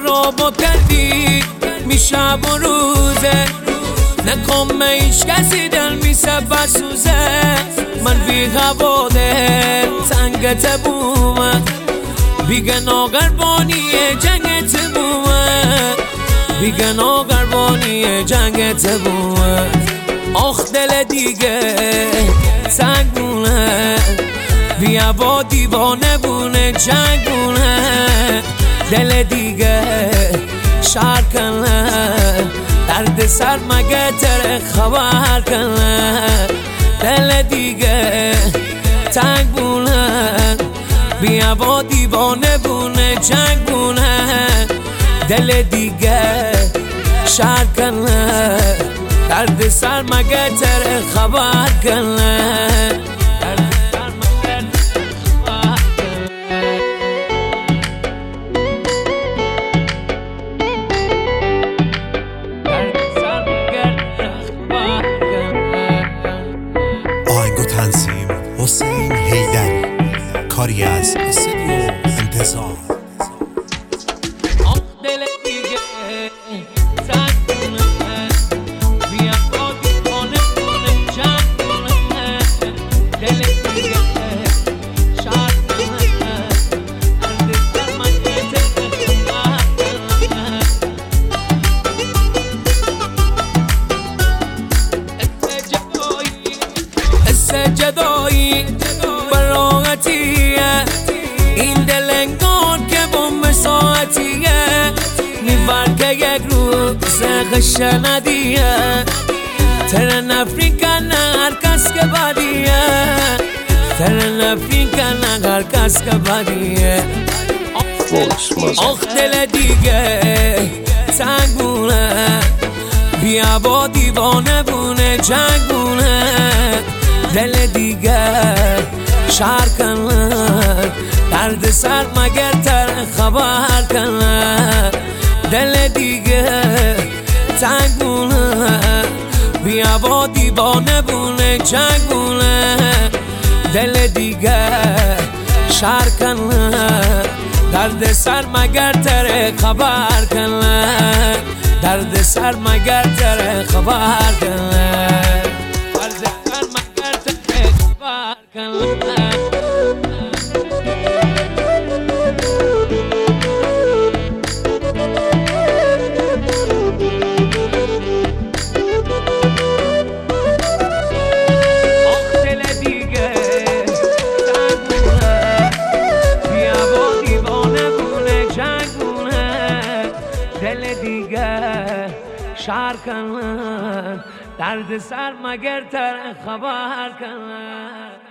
خراب کردی میشب و روزه نکن هیچ کسی دل میسه بسوزه من بی هوا دل تنگت بومه بیگه ناقربانی جنگت بومه بیگه ناقربانی جنگت بومه آخ دل دیگه تنگونه بیا با دیوانه بونه جنگونه دل دیگه شهر کنه درد سر مگه تر خبر کنه دل دیگه تنگ بونه بیا با دیوانه بونه جنگونه دل دیگه شهر کنه درد سر مگه تر خبر کنه تنظیم حسین حیدری کاری از استودیو انتظار دل دیگه تنگونه بیا با دیوانه بونه جنگونه دل دیگه شهر کنه درد سر مگه تر خبر کنه جدایی براغتیه این دل انگار که بوم ساعتیه میبر که یک روز خش ندیه تر نفری کنه هر کس که بدیه تر نفری کنه هر کس که بدیه آخ دل دیگه تنگونه بیا با دیوانه بونه جنگونه دل دیگه شهر کنه درد سر مگر تر خبر کنه دل دیگه تنگونه بیا با دیوانه بونه جنگونه دل دیگه شهر کنه درد سر مگر تر خبر کنه درد سر مگر تر خبر کنه دل دیگه شهر کنن درد سر مگر تر خبر کنن